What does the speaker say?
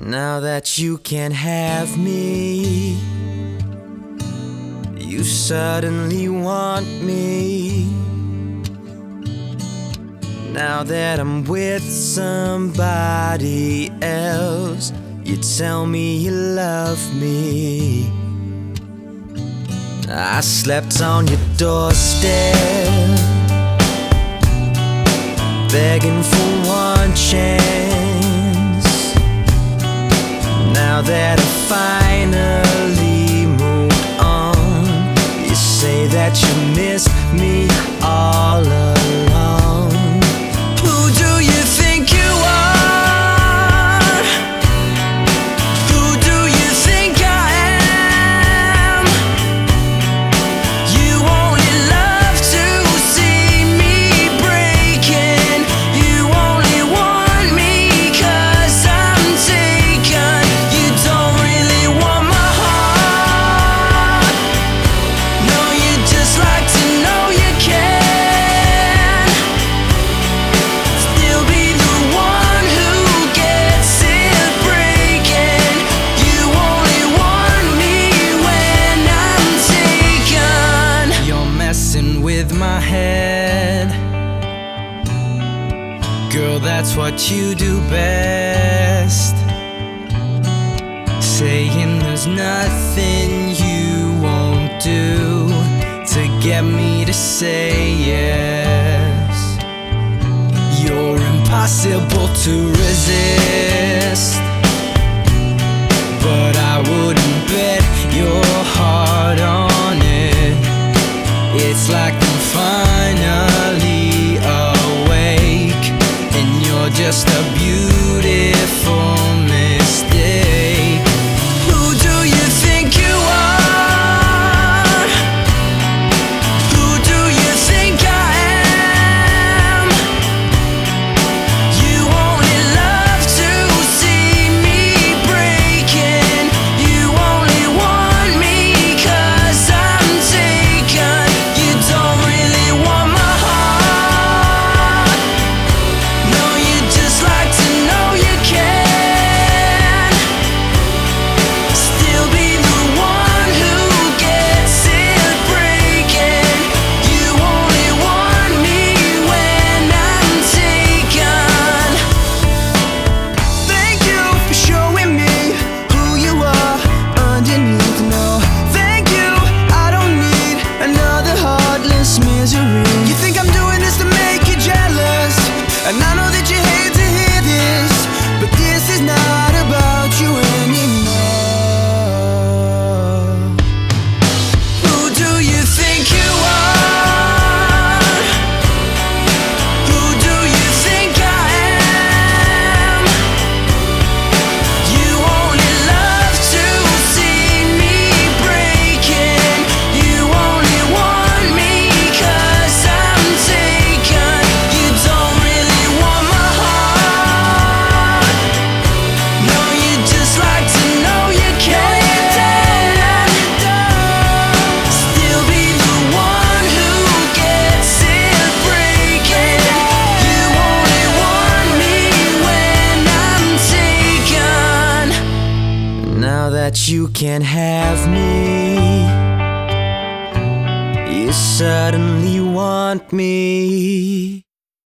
Now that you can't have me, you suddenly want me. Now that I'm with somebody else, you tell me you love me. I slept on your doorstep, begging for one chance. Now that I finally moved on, you say that you missed me all along. Who do you think you are? Who do you think I am? You only love to see me breaking. You only want me 'cause I'm taken. You don't really want my heart. No, you just like to know you can still be the one who gets it breaking. You only want me when I'm taken. You're messing with my head, girl, that's what you do best. Saying there's nothing you won't do to get me to say yes. You're impossible to resist, but I wouldn't bet your heart on it. It's like I'm finally awake, and you're just a beautiful mistake. Who do you think you are? Who do you think I am? You only love to see me breaking. You only want me 'cause I'm taken. You don't really want my heart. No, you just like to know you can still be the one who gets it breaking. You only want me when I'm taken. Thank you for showing me who you are underneath. No, thank you, I don't need another heartless misery. You think I'm doing this to make you jealous, and I know that you hate to hear this, but this is not about you anymore. Who do you think you are? Who do you think I am? You only love to see me breaking. You only want me 'cause I'm taken. You don't really want my heart. No, you just like to know you can still be the one who gets it breaking. You only want me when I'm taken. Now that you can't have me, you suddenly want me.